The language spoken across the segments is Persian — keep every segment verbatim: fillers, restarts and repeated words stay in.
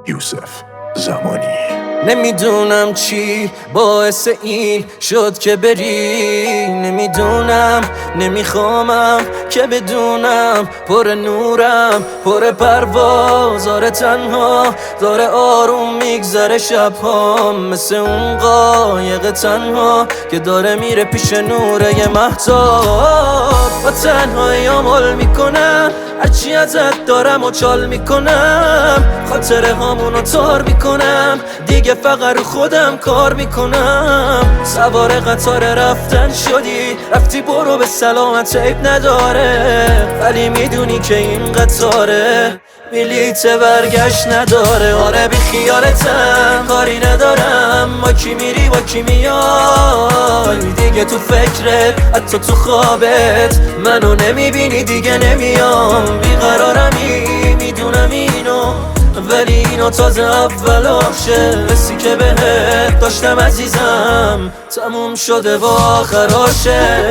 یوسف زمانی. نمیدونم چی باعث این شد که بری، نمیدونم نمیخوامم که بدونم پر نورم پر پرواز. آره تنها داره آروم میگذره شبهام، مثل اون قایق تنها که داره میره پیش نوره ی مهتاب. با تنهایی آمال میکنم هرچی ازت دارم و چال میکنم، خاطره هامونو تار میکنم، دیگه فقط رو خودم کار میکنم. سوار قطار رفتن شدی، رفتی برو به سلامت، عیب نداره، ولی میدونی که این قطاره بلیت برگشت نداره. آره بی خیالتم کاری ندارم، با کی میری با کی میای، دیگه تو فکرت حتی تو خوابت منو نمیبینی، دیگه نمیام. بیقرارمی میدونم اینو، ولی اینو تازه اولاشه. حسی که بهت داشتم عزیزم تموم شده و آخراشه.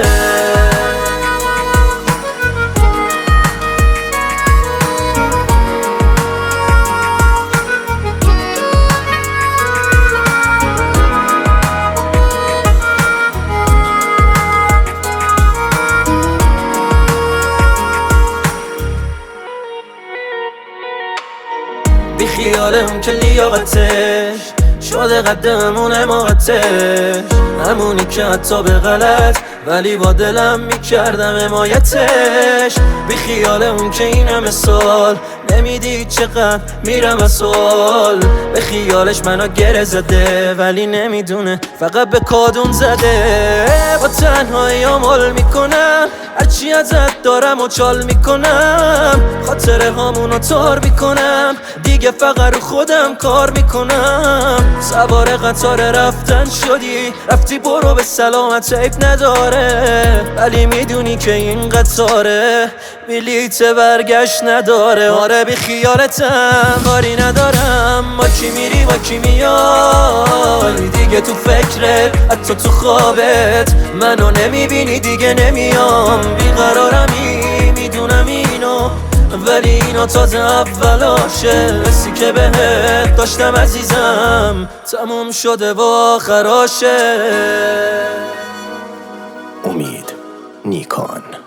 بی خیال اون که لیاقتش شده قدمون حماقتش، همونی که حتی به غلط ولی با دلم میکردم حمایتش. بی خیال اون که این همه سال نمیدید چقدر میرم از سوال، به خیالش منو گره زده ولی نمیدونه فقط به کادون زده. با تنهایی آمال میکنم هرچی ازت دارم و چال میکنم، خاطره هامونو تار میکنم، دیگه فقط رو خودم کار میکنم. سوار قطار رفتن شدی، رفتی برو به سلامت، عیب نداره، ولی میدونی که این قطاره بلیت برگشت نداره. آره بی خیالتم کاری ندارم، با کی میری با کی میای، دیگه تو فکرت حتی تو خوابت منو نمیبینی، دیگه نمیام. بیقرارمی میدونم اینو، ولی اینو تازه اولاشه. حسی که بهت داشتم عزیزم تموم شده و آخراشه. امید نیکان.